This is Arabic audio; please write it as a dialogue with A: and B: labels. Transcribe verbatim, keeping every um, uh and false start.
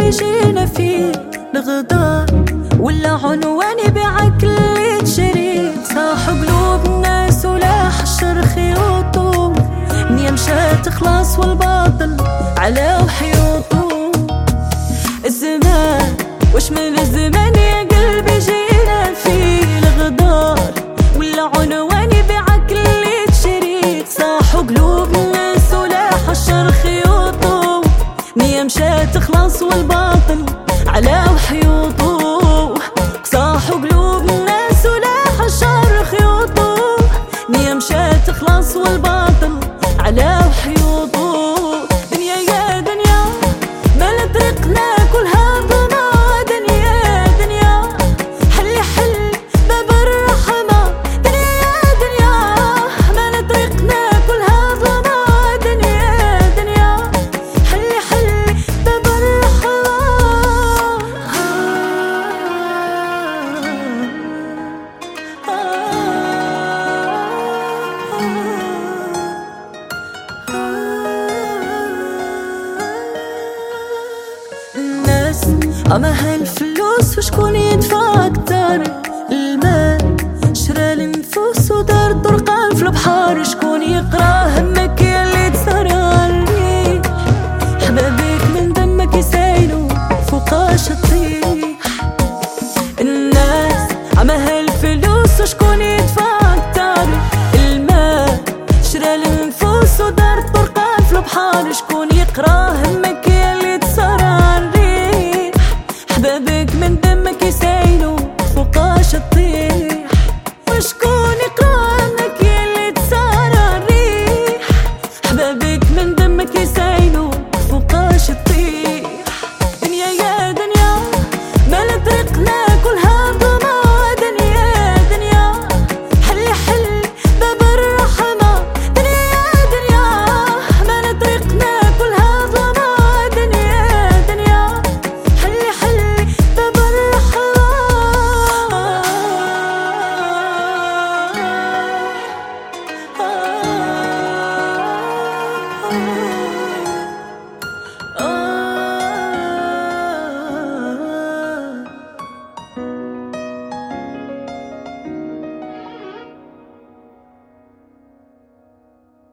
A: جينا فيه الغدار ولا عنواني بعقل شريك صاح قلوب الناس ولاح الشر خيوطه نية مشات خلاص والباطل على وحيوطه الزمان وش من الزمان يا قلبي جينا فيه الغدار ولا عنواني بعقل شريك صاح قلوب الناس ولاح الشر خيوطه نية مشات خلاص والباطل على وحيوطه صاح قلوب الناس ولاح الشر خيوطه نية مشات خلاص والباطل على وحيوطه دنيا يا دنيا مال طريقنا كلها ظلمة دنيا دنيا حلي حل باب الرحمة دنيا يا دنيا مال طريقنا كلها ظلمة دنيا دنيا حلي حل باب الرحمة الناس أما هالفلوس وشكون يدفع أكتر المال شرى النفوس ودار طرقان في البحر شكون يقرا همك يا اللي تسرى الريح حبابيك من دمك يسايلوا فوقاش تطيح الناس أما هالفلوس وشكون يدفع أكتر المال شرى النفوس ودار طرقان في البحر